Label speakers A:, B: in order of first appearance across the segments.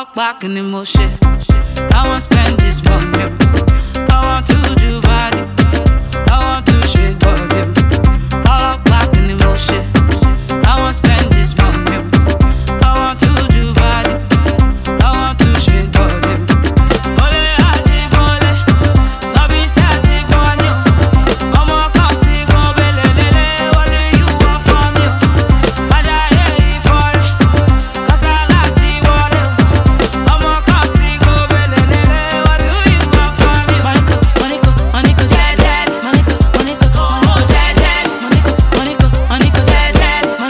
A: walk back in emotion. I want spend this money. I want to do body. I want to shake body. I walk back in emotion. I want spend this money. I want to do body. I want to shake body. Ole ati bole, no be sati bole. Omo kan si go belelele. What do you want from me? Aja hey for it, 'cause I like ti bole. Omo kan si go belelele. What do you want from me? Monica, jeje, Monica, oh jeje, Monica, jeje,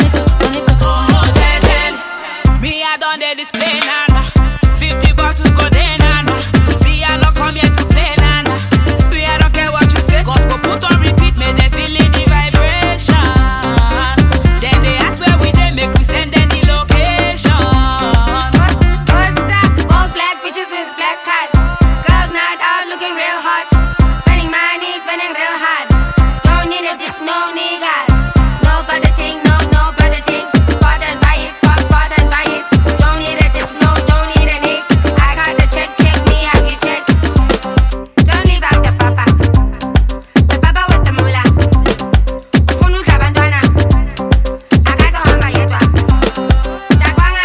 A: oh jeje. Me I done dey display nana, 50 bottles go dey nana. See I no come here to play nana. We I don't care what you say, gospel put on repeat, make them feel the vibration. Then they ask where we dey, make we send them the location.
B: What's that? All black bitches with black hats. Girls night out looking real hot. Spending money, spending real hard. Don't need a dip, no niggas. No budgeting, no budgeting. Spot and buy it, spot and buy it. Don't need a dip, no, don't need a nick. I got the check me, have you checked? Don't leave out the papa with the moolah. Ufunu kabandwana. Akazo hamba yetwa. Takwanga.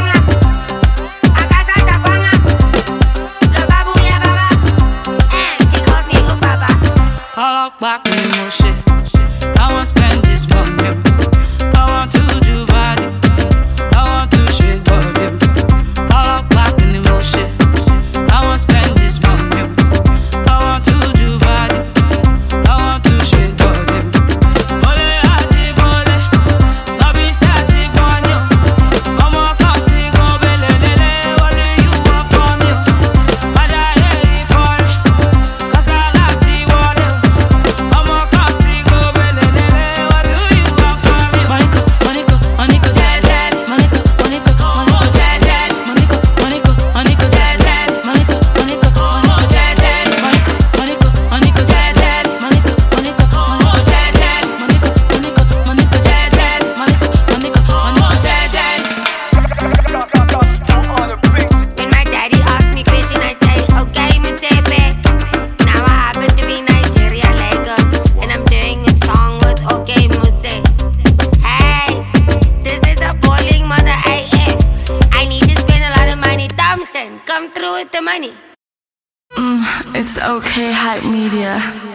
B: Akaza takwanga. Lo babu ya baba. And he calls me oh papa.
A: I walk back in emotion. I want spend this money. I want to do body. I want to shake body. I walk back in emotion. I want spend this money. I want to do body. I want to shake body. Ole ati bole, no be sati bole. Omo kan si go belelele. What do you want from me? Aja hey for it, 'cause I like ti bole. Omo kan si go belelele. What do you want from me? Monica, jeje, Monica, oh jeje, Monica, jeje, Monica, oh jeje, Monica, jeje, Monica, oh jeje, Monica, jeje, oh jeje.
B: When my daddy asked me question, I say, okay, Mutepe. Now I happen to be Nigeria, Lagos. And I'm singing a song with okay, Mute. Hey, this is a bowling mother AF. I need to spend a lot of money. Thompson, come through with the money.
C: It's okay, Hype Media.